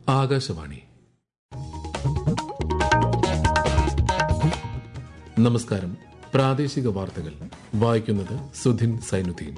ആകാശവാണി. നമസ്കാരം. പ്രാദേശിക വാർത്തകൾ വായിക്കുന്നത് സുധിൻ സൈനുദ്ദീൻ.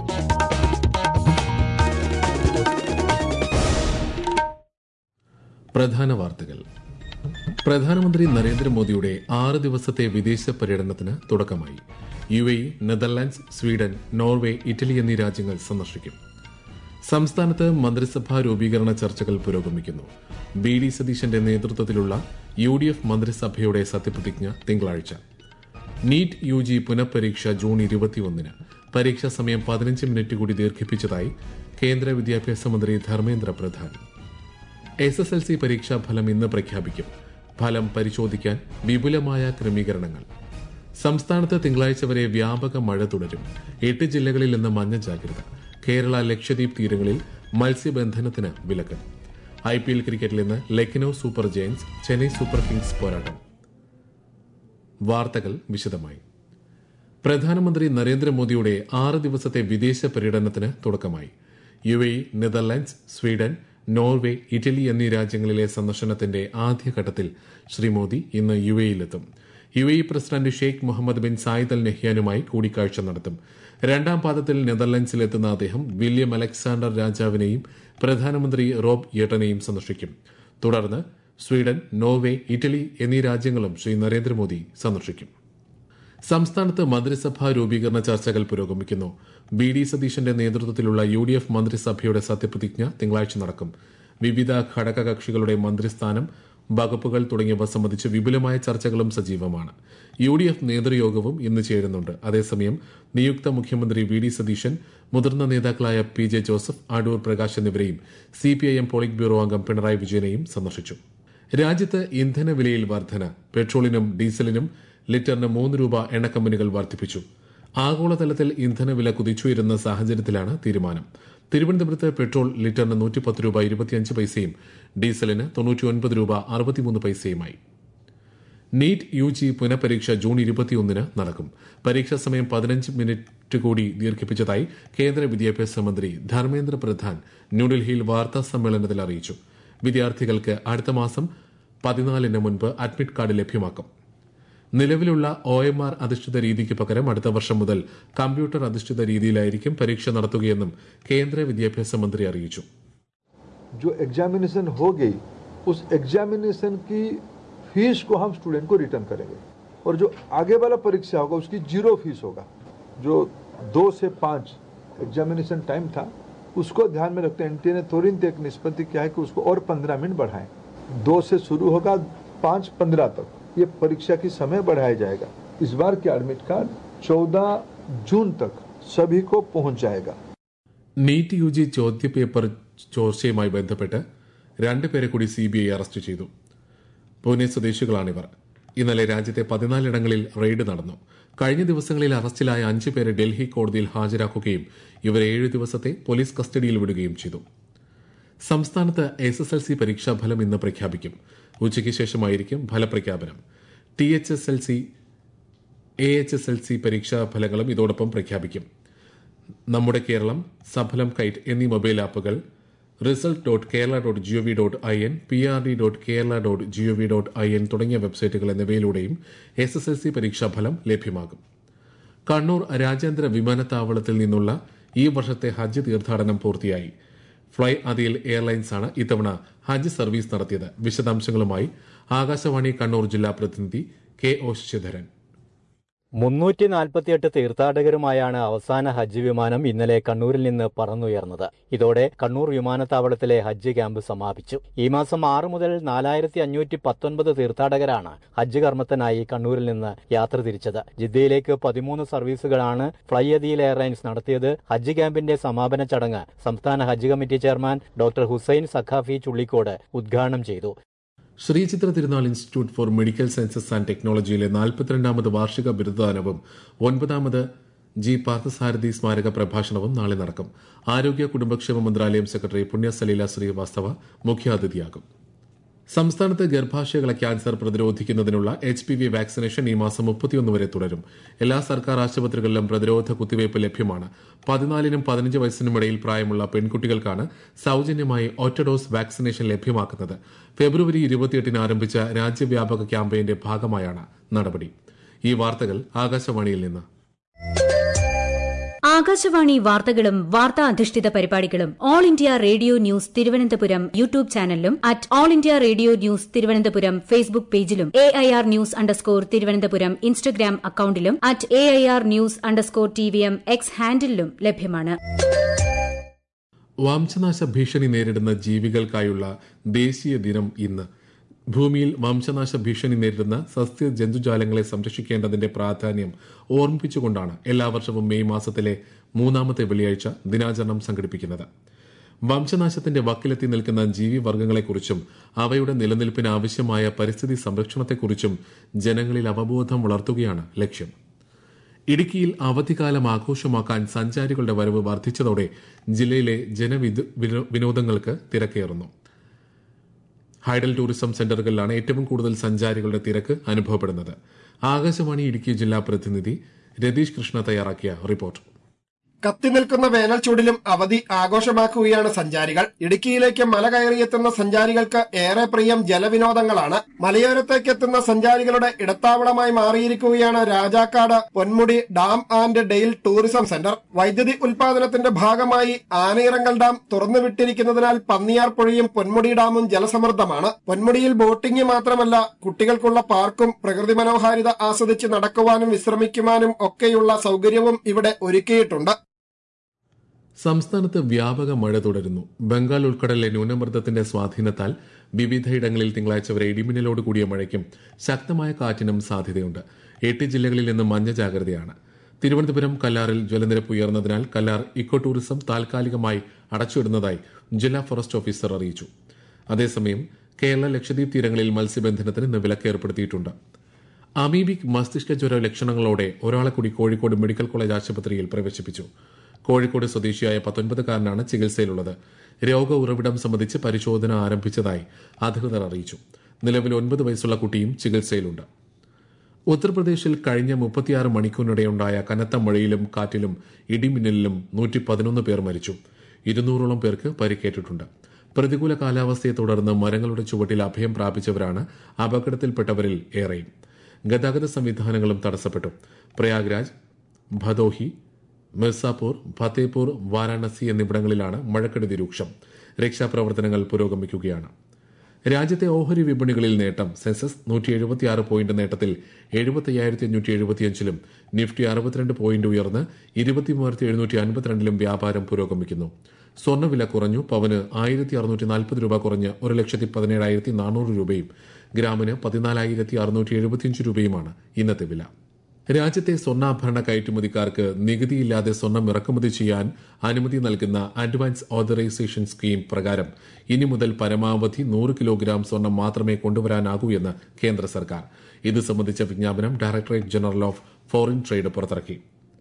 പ്രധാന വാർത്തകൾ. പ്രധാനമന്ത്രി നരേന്ദ്രമോദിയുടെ 6 ദിവസത്തെ വിദേശ പര്യടനത്തിന് തുടക്കമായി. UAE, Netherlands, Sweden, Norway, Italy എന്നീ രാജ്യങ്ങൾ സന്ദർശിക്കും. സംസ്ഥാനത്ത് മന്ത്രിസഭാ രൂപീകരണ ചർച്ചകൾ പുരോഗമിക്കുന്നു. BD സതീശന്റെ നേതൃത്വത്തിലുള്ള UDF മന്ത്രിസഭയുടെ സത്യപ്രതിജ്ഞ തിങ്കളാഴ്ച. നീറ്റ് UG പുനഃപരീക്ഷ ജൂൺ 21-ന്. പരീക്ഷാ സമയം 15 മിനിറ്റ് കൂടി ദീർഘിപ്പിച്ചതായി കേന്ദ്ര വിദ്യാഭ്യാസ മന്ത്രി ധർമ്മേന്ദ്ര പ്രധാൻ. SSLC പരീക്ഷാ ഫലം ഇന്ന് പ്രഖ്യാപിക്കും. ഫലം പരിശോധിക്കാൻ വിപുലമായ ക്രമീകരണങ്ങൾ. സംസ്ഥാനത്ത് തിങ്കളാഴ്ച വരെ വ്യാപക മഴ തുടരും. 8 ജില്ലകളിൽ ഇന്ന് മഞ്ഞ ജാഗ്രത. കേരള, ലക്ഷദ്വീപ് തീരങ്ങളിൽ മത്സ്യബന്ധനത്തിന് വിലക്ക്. IPL ക്രിക്കറ്റിൽ ഇന്ന് Lucknow Super Giants Chennai Super Kings പോരാട്ടം. വാർത്തകൾ വിശദമായി. പ്രധാനമന്ത്രി നരേന്ദ്രമോദിയുടെ 6 ദിവസത്തെ വിദേശ പര്യടനത്തിന് തുടക്കമായി. UAE, Netherlands, Sweden, Norway, Italy എന്നീ രാജ്യങ്ങളിലെ സന്ദർശനത്തിന്റെ ആദ്യഘട്ടത്തിൽ ശ്രീ മോദി ഇന്ന് UAEയിലെത്തും. UAE president Sheikh Mohamed bin Zayed Al നഹ്യാനുമായി കൂടിക്കാഴ്ച നടത്തും. രണ്ടാം പാദത്തിൽ നെതർലൻഡ്സിലെത്തുന്ന അദ്ദേഹം വില്യം അലക്സാണ്ടർ രാജാവിനെയും പ്രധാനമന്ത്രി റോബ് യെട്ടനെയും സന്ദർശിക്കും. തുടർന്ന് സ്വീഡൻ, നോർവേ, ഇറ്റലി എന്നീ രാജ്യങ്ങളും ശ്രീ നരേന്ദ്രമോദി സന്ദർശിക്കും. സംസ്ഥാനത്ത് മന്ത്രിസഭാ രൂപീകരണ ചർച്ചകൾ പുരോഗമിക്കുന്നു. BD സതീശന്റെ നേതൃത്വത്തിലുള്ള UDF മന്ത്രിസഭയുടെ സത്യപ്രതിജ്ഞ തിങ്കളാഴ്ച നടക്കും. വിവിധ ഘടകകക്ഷികളുടെ മന്ത്രിസ്ഥാനം, വകുപ്പുകൾ തുടങ്ങിയവ സംബന്ധിച്ച് വിപുലമായ ചർച്ചകളും സജീവമാണ്. UDF നേതൃയോഗവും ഇന്ന് ചേരുന്നുണ്ട്. അതേസമയം നിയുക്ത മുഖ്യമന്ത്രി VD സതീശൻ, മുതിർന്ന നേതാക്കളായ PJ ജോസഫ്, അടൂർ പ്രകാശ് എന്നിവരെയും CPIM പോളിറ്റ് ബ്യൂറോ അംഗം പിണറായി വിജയനെയും സന്ദർശിച്ചു. രാജ്യത്ത് ഇന്ധനവിലയിൽ വർധന. പെട്രോളിനും ഡീസലിനും ലിറ്ററിന് 3 രൂപ എണ്ണക്കമ്പനികൾ വർദ്ധിപ്പിച്ചു. ആഗോളതലത്തിൽ ഇന്ധനവില കുതിച്ചുയരുന്ന സാഹചര്യത്തിലാണ് തീരുമാനം. തിരുവനന്തപുരത്ത് പെട്രോൾ ലിറ്ററിന് 110 രൂപ 25 പൈസയും ഡീസലിന് 99 രൂപ 63 പൈസയുമായി. നീറ്റ് UG പുനഃപരീക്ഷ ജൂൺ 21-ന് നടക്കും. പരീക്ഷാ സമയം 15 മിനിറ്റ് കൂടി ദീർഘിപ്പിച്ചതായി കേന്ദ്ര വിദ്യാഭ്യാസ മന്ത്രി ധർമ്മേന്ദ്ര പ്രധാൻ ന്യൂഡൽഹിയിൽ വാർത്താ സമ്മേളനത്തിൽ അറിയിച്ചു. വിദ്യാർത്ഥികൾക്ക് അടുത്ത മാസം 14-ന് മുൻപ് അഡ്മിറ്റ് കാർഡ് ലഭ്യമാക്കും. നിലവിലുള്ള OMR അധിഷ്ഠിത രീതിക്ക് പകരം അടുത്ത വർഷം മുതൽ കമ്പ്യൂട്ടർ അധിഷ്ഠിത രീതിയിലായിരിക്കും പരീക്ഷ നടത്തുകയെന്നും കേന്ദ്ര വിദ്യാഭ്യാസ മന്ത്രി അറിയിച്ചു. जो एग्जामिनेशन हो गई उस एग्जामिनेशन की फीस को हम स्टूडेंट को रिटर्न करेंगे और जो आगे वाला परीक्षा होगा उसकी 0 फीस होगा. जो 2 से 5 एग्जामिनेशन टाइम था उसको ध्यान में रखते NTA ने तुरंत एक निष्पत्ति किया है कि उसको और 15 मिनट बढ़ाएं. 2 से शुरू होगा 5:15 तक ये परीक्षा की समय बढ़ाया जाएगा. इस बार के एडमिट कार्ड 14 जून तक सभी को पहुंच जाएगा. നീറ്റ് UG ചോദ്യപേപ്പർ ചോർച്ചയുമായി ബന്ധപ്പെട്ട് 2 പേരെ കൂടി CBI അറസ്റ്റ് ചെയ്തു. പൂനെ സ്വദേശികളാണിവർ. ഇന്നലെ രാജ്യത്തെ 14 ഇടങ്ങളിൽ റെയ്ഡ് നടന്നു. കഴിഞ്ഞ ദിവസങ്ങളിൽ അറസ്റ്റിലായ 5 പേരെ ഡൽഹി കോടതിയിൽ ഹാജരാക്കുകയും ഇവരെ 7 ദിവസത്തെ പോലീസ് കസ്റ്റഡിയിൽ വിടുകയും ചെയ്തു. സംസ്ഥാനത്ത് SSLC പരീക്ഷാഫലം ഇന്ന് പ്രഖ്യാപിക്കും. ഉച്ചയ്ക്ക് ശേഷമായിരിക്കും ഫലപ്രഖ്യാപനം. THSLC, AHSLC പരീക്ഷാഫലങ്ങളും ഇതോടൊപ്പം പ്രഖ്യാപിക്കും. നമ്മുടെ കേരളം, സഫലം കൈറ്റ് എന്നീ മൊബൈൽ ആപ്പുകൾ result.kerala.gov.in, prd.kerala.gov.in തുടങ്ങിയ വെബ്സൈറ്റുകൾ എന്നിവയിലൂടെയും SSLC പരീക്ഷാഫലം ലഭ്യമാകും. കണ്ണൂർ രാജ്യാന്തര വിമാനത്താവളത്തിൽ നിന്നുള്ള ഈ വർഷത്തെ ഹജ്ജ് തീർത്ഥാടനം പൂർത്തിയായി. ഫ്ലൈ അദിൽ എയർലൈൻസാണ് ഇത്തവണ ഹജ്ജ് സർവീസ് നടത്തിയത്. വിശദാംശങ്ങളുമായി ആകാശവാണി കണ്ണൂർ ജില്ലാ പ്രതിനിധി KO ശശിധരൻ. 348 തീർത്ഥാടകരുമായാണ് അവസാന ഹജ്ജ് വിമാനം ഇന്നലെ കണ്ണൂരിൽ നിന്ന് പറന്നുയർന്നത്. ഇതോടെ കണ്ണൂർ വിമാനത്താവളത്തിലെ ഹജ്ജ് ക്യാമ്പ് സമാപിച്ചു. ഈ മാസം 6 മുതൽ 4519 തീർത്ഥാടകരാണ് ഹജ്ജ് കർമ്മത്തിനായി കണ്ണൂരിൽ നിന്ന് യാത്ര തിരിച്ചത്. ജിദ്ദയിലേക്ക് 13 സർവീസുകളാണ് ഫ്ലൈ അദീൽ എയർലൈൻസ് നടത്തിയത്. ഹജ്ജ് ക്യാമ്പിന്റെ സമാപന ചടങ്ങ് സംസ്ഥാന ഹജ്ജ് committee chairman doctor Hussain Saqafi Chullikode ഉദ്ഘാടനം ചെയ്തു. Sree Chitra Thirunal institute for medical sciences and ടെക്നോളജിയിലെ 42ാമത് വാർഷിക ബിരുദദാനവും 9ാമത് G. പാർത്ഥസാരഥി സ്മാരക പ്രഭാഷണവും നാളെ നടക്കും. ആരോഗ്യ കുടുംബക്ഷേമ മന്ത്രാലയം സെക്രട്ടറി പുണ്യ സലീല ശ്രീവാസ്തവ മുഖ്യാതിഥിയാകും. സംസ്ഥാനത്ത് ഗർഭാശയകള ക്യാൻസർ പ്രതിരോധിക്കുന്നതിനുള്ള HPV വാക്സിനേഷൻ ഈ മാസം 31 വരെ തുടരും. എല്ലാ സർക്കാർ ആശുപത്രികളിലും പ്രതിരോധ കുത്തിവയ്പ് ലഭ്യമാണ്. 14നും 15 വയസ്സിനും ഇടയിൽ പ്രായമുള്ള പെൺകുട്ടികൾക്കാണ് സൌജന്യമായി ഒറ്റ ഡോസ് വാക്സിനേഷൻ ലഭ്യമാക്കുന്നത്. ഫെബ്രുവരി 28-ന് ആരംഭിച്ച രാജ്യവ്യാപക ക്യാമ്പയിന്റെ ഭാഗമായാണ് നടപടി. ഈ വാർത്തകൾ ആകാശവാണിയിൽ നിന്ന്. ആകാശവാണി വാർത്തകളും വാർത്താ അധിഷ്ഠിത പരിപാടികളും All India Radio News Thiruvananthapuram YouTube ചാനലിലും @All India Radio News Thiruvananthapuram Facebook പേജിലും AIR ന്യൂസ് _ ഇൻസ്റ്റഗ്രാം അക്കൌണ്ടിലും @AIR ന്യൂസ് _TVM X ഹാൻഡിലും ലഭ്യമാണ്. വംശനാശ ഭീഷണി നേരിടുന്ന ജീവികൾക്കായുള്ള ദേശീയ ദിനം ഇന്ന്. ഭൂമിയിൽ വംശനാശ ഭീഷണി നേരിടുന്ന സസ്യ ജന്തുജാലങ്ങളെ സംരക്ഷിക്കേണ്ടതിന്റെ പ്രാധാന്യം ഓർമ്മിപ്പിച്ചുകൊണ്ടാണ് എല്ലാ വർഷവും മെയ് മാസത്തിലെ 3ാമത്തെ വെള്ളിയാഴ്ച ദിനാചരണം സംഘടിപ്പിക്കുന്നത്. വംശനാശത്തിന്റെ വക്കിലെത്തി നിൽക്കുന്ന ജീവിവർഗ്ഗങ്ങളെക്കുറിച്ചും അവയുടെ നിലനിൽപ്പിന് ആവശ്യമായ പരിസ്ഥിതി സംരക്ഷണത്തെക്കുറിച്ചും ജനങ്ങളിൽ അവബോധം വളർത്തുകയാണ് ലക്ഷ്യം. ഇടുക്കിയിൽ അവധിക്കാലം ആഘോഷമാക്കാൻ സഞ്ചാരികളുടെ വരവ് വർദ്ധിച്ചതോടെ ജില്ലയിലെ ജനവിനോദങ്ങൾക്ക് തിരക്കേറുന്നു. ഹൈഡൽ ടൂറിസം സെന്ററുകളിലാണ് ഏറ്റവും കൂടുതൽ സഞ്ചാരികളുടെ തിരക്ക് അനുഭവപ്പെടുന്നത്. ആകാശവാണി ഇടുക്കി ജില്ലാ പ്രതിനിധി രതീഷ് കൃഷ്ണ തയ്യാറാക്കിയ റിപ്പോർട്ട്. കത്തിനിൽക്കുന്ന വേനൽ ചൂടിലും അവധി ആഘോഷമാക്കുകയാണ് സഞ്ചാരികൾ. ഇടുക്കിയിലേക്ക് മല കയറിയെത്തുന്ന സഞ്ചാരികൾക്ക് ഏറെ പ്രിയം ജലവിനോദങ്ങളാണ്. മലയോരത്തേക്ക് എത്തുന്ന സഞ്ചാരികളുടെ ഇടത്താവളമായി മാറിയിരിക്കുകയാണ് Rajakkad Ponmudi dam and dale tourism centre. വൈദ്യുതി ഉൽപാദനത്തിന്റെ ഭാഗമായി ആനയിറങ്കൽ ഡാം തുറന്നുവിട്ടിരിക്കുന്നതിനാൽ പന്നിയാർ പുഴയും പൊന്മുടി ഡാമും ജലസമൃദ്ധമാണ്. പൊന്മുടിയിൽ ബോട്ടിംഗ് മാത്രമല്ല, കുട്ടികൾക്കുള്ള പാർക്കും പ്രകൃതി മനോഹാരിത ആസ്വദിച്ച് നടക്കുവാനും വിശ്രമിക്കുവാനും ഒക്കെയുള്ള സൌകര്യവും ഇവിടെ ഒരുക്കിയിട്ടുണ്ട്. സംസ്ഥാനത്ത് വ്യാപക മഴ തുടരുന്നു. ബംഗാൾ ഉൾക്കടലിലെ ന്യൂനമർദ്ദത്തിന്റെ സ്വാധീനത്താൽ വിവിധയിടങ്ങളിൽ തിങ്കളാഴ്ച വരെ ഇടിമിന്നലോട് കൂടിയ മഴയ്ക്കും ശക്തമായ കാറ്റിനും സാധ്യതയുണ്ട്. 8 ജില്ലകളിൽ നിന്ന് മഞ്ഞ ജാഗ്രതയാണ്. തിരുവനന്തപുരം കല്ലാറിൽ ജലനിരപ്പ് ഉയർന്നതിനാൽ കല്ലാർ ഇക്കോ ടൂറിസം താൽക്കാലികമായി അടച്ചിടുന്നതായി ജില്ലാ ഫോറസ്റ്റ് ഓഫീസർ അറിയിച്ചു. അതേസമയം കേരള ലക്ഷദ്വീപ് തീരങ്ങളിൽ മത്സ്യബന്ധനത്തിന് ഇന്ന് വിലക്ക് ഏർപ്പെടുത്തിയിട്ടുണ്ട്. അമീബിക് മസ്തിഷ്ക ജ്വര ലക്ഷണങ്ങളോടെ ഒരാളെ കൂടി കോഴിക്കോട് മെഡിക്കൽ കോളേജ് ആശുപത്രിയിൽ പ്രവേശിപ്പിച്ചു. കോഴിക്കോട് സ്വദേശിയായ 19-കാരനാണ് ചികിത്സയിലുള്ളത്. രോഗ ഉറവിടം സംബന്ധിച്ച് പരിശോധന ആരംഭിച്ചതായി അധികൃതർ അറിയിച്ചു. നിലവിൽ 9 വയസ്സുള്ള കുട്ടിയും ചികിത്സയിലുണ്ട്. ഉത്തർപ്രദേശിൽ കഴിഞ്ഞ 36 മണിക്കൂറിനിടെയുണ്ടായ കനത്ത മഴയിലും കാറ്റിലും ഇടിമിന്നലിലും 111 പേർ മരിച്ചു. 200ഓളം പേർക്ക് പരിക്കേറ്റിട്ടുണ്ട്. പ്രതികൂല കാലാവസ്ഥയെ തുടർന്ന് മരങ്ങളുടെ ചുവട്ടിൽ അഭയം പ്രാപിച്ചവരാണ് അപകടത്തിൽപ്പെട്ടവരിൽ ഏറെയും. ഗതാഗത സംവിധാനങ്ങളും തടസ്സപ്പെട്ടു. പ്രയാഗ്രാജ്, ഭദോഹി, മിർസാപൂർ, ഫത്തേപൂർ, വാരാണസി എന്നിവിടങ്ങളിലാണ് മഴക്കെടുതി രൂക്ഷം. രക്ഷാപ്രവർത്തനങ്ങൾ പുരോഗമിക്കുകയാണ്. രാജ്യത്തെ ഓഹരി വിപണികളിൽ നേട്ടം. സെൻസസ് 176 പോയിന്റ് നേട്ടത്തിൽ 75,575-ലും നിഫ്റ്റി 62 പോയിന്റ് ഉയർന്ന് 23,752-ലും വ്യാപാരം പുരോഗമിക്കുന്നു. സ്വർണ്ണവില കുറഞ്ഞു. പവന് 1,640 രൂപ കുറഞ്ഞ് 1,17,400 രൂപയും ഗ്രാമിന് 14,675 രൂപയുമാണ് ഇന്നത്തെ വില. രാജ്യത്തെ സ്വർണ്ണാഭരണ കയറ്റുമതിക്കാർക്ക് നികുതിയില്ലാതെ സ്വർണം ഇറക്കുമതി ചെയ്യാൻ അനുമതി നൽകുന്ന അഡ്വാൻസ് ഓതറൈസേഷൻ സ്കീം പ്രകാരം ഇനി മുതൽ പരമാവധി 100 കിലോഗ്രാം സ്വർണം മാത്രമേ കൊണ്ടുവരാനാകൂ എന്ന് കേന്ദ്ര സർക്കാർ. ഇത് സംബന്ധിച്ച വിജ്ഞാപനം directorate general of foreign trade പുറത്തിറക്കി.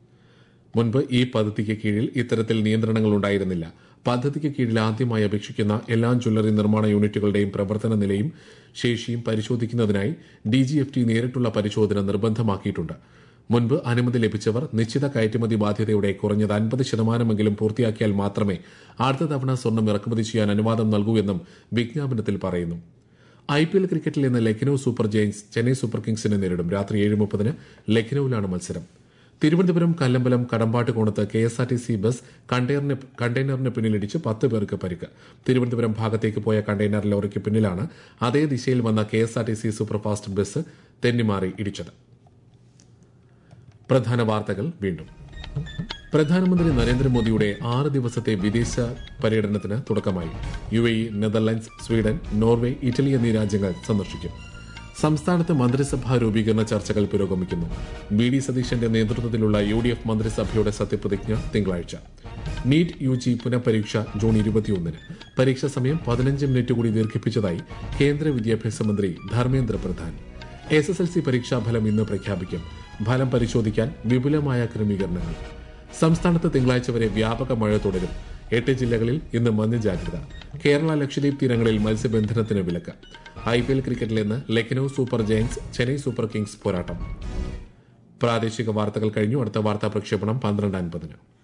മുൻപ് ഈ പദ്ധതിക്ക് കീഴിൽ ഇത്തരത്തിൽ നിയന്ത്രണങ്ങൾ ഉണ്ടായിരുന്നില്ല. പദ്ധതിക്ക് കീഴിൽ ആദ്യമായി അപേക്ഷിക്കുന്ന എല്ലാ ജ്വല്ലറി നിർമ്മാണ യൂണിറ്റുകളുടെയും പ്രവർത്തന നിലയും ശേഷിയും പരിശോധിക്കുന്നതിനായി DGFT നേരിട്ടുള്ള പരിശോധന നിർബന്ധമാക്കിയിട്ടുണ്ട്. മുൻപ് അനുമതി ലഭിച്ചവർ നിശ്ചിത കയറ്റുമതി ബാധ്യതയുടെ കുറഞ്ഞത് 50% പൂർത്തിയാക്കിയാൽ മാത്രമേ അടുത്ത തവണ സ്വർണം ഇറക്കുമതി ചെയ്യാൻ അനുവാദം നൽകൂ എന്നും വിജ്ഞാപനത്തിൽ പറയുന്നു. IPL ക്രിക്കറ്റിൽ ഇന്ന് Lucknow Super Giants Chennai Super കിങ്സിനെ നേരിടും. രാത്രി 7:30 ലക്നൌവിലാണ് മത്സരം. തിരുവനന്തപുരം കല്ലമ്പലം കടമ്പാട്ട് കോണത്ത് KSRTC ബസ് കണ്ടെയ്നറിന് പിന്നിലിടിച്ച് 10 പേർക്ക് പരിക്ക്. തിരുവനന്തപുരം ഭാഗത്തേക്ക് പോയ കണ്ടെയ്നർ ലോറിക്ക് പിന്നിലാണ് അതേ ദിശയിൽ വന്ന KSRTC സൂപ്പർഫാസ്റ്റ് ബസ് തെന്നിമാറി ഇടിച്ചത്. പ്രധാന വാർത്തകൾ വീണ്ടും. പ്രധാനമന്ത്രി നരേന്ദ്രമോദിയുടെ 6 ദിവസത്തെ വിദേശ പര്യടനത്തിന് തുടക്കമായി. UAE, Netherlands, Sweden, Norway, Italy എന്നീ രാജ്യങ്ങൾ സന്ദർശിക്കും. സംസ്ഥാനത്ത് മന്ത്രിസഭാ രൂപീകരണ ചർച്ചകൾ പുരോഗമിക്കുന്നു. BD സതീശന്റെ നേതൃത്വത്തിലുള്ള UDF മന്ത്രിസഭയുടെ സത്യപ്രതിജ്ഞ തിങ്കളാഴ്ച. നീറ്റ് UG പുനഃപരീക്ഷ ജൂൺ 21-ന്. പരീക്ഷാ സമയം 15 മിനിറ്റ് കൂടി ദീർഘിപ്പിച്ചതായി കേന്ദ്ര വിദ്യാഭ്യാസ മന്ത്രി ധർമ്മേന്ദ്ര പ്രധാൻ. SSLC പരീക്ഷാഫലം ഇന്ന് പ്രഖ്യാപിക്കും. ഫലം പരിശോധിക്കാൻ വിപുലമായ ക്രമീകരണങ്ങൾ. സംസ്ഥാനത്ത് തിങ്കളാഴ്ച വരെ വ്യാപക മഴ തുടരും. 8 ജില്ലകളിൽ ഇന്ന് മഞ്ഞ ജാഗ്രത. കേരള ലക്ഷദ്വീപ് തീരങ്ങളിൽ മത്സ്യബന്ധനത്തിന് വിലക്ക്. IPL ക്രിക്കറ്റിൽ ഇന്ന് Lucknow Super Giants Chennai Super Kings പോരാട്ടം. പ്രാദേശിക വാർത്തകൾ കഴിഞ്ഞു. അടുത്ത വാർത്താ പ്രക്ഷേപണം 12:50.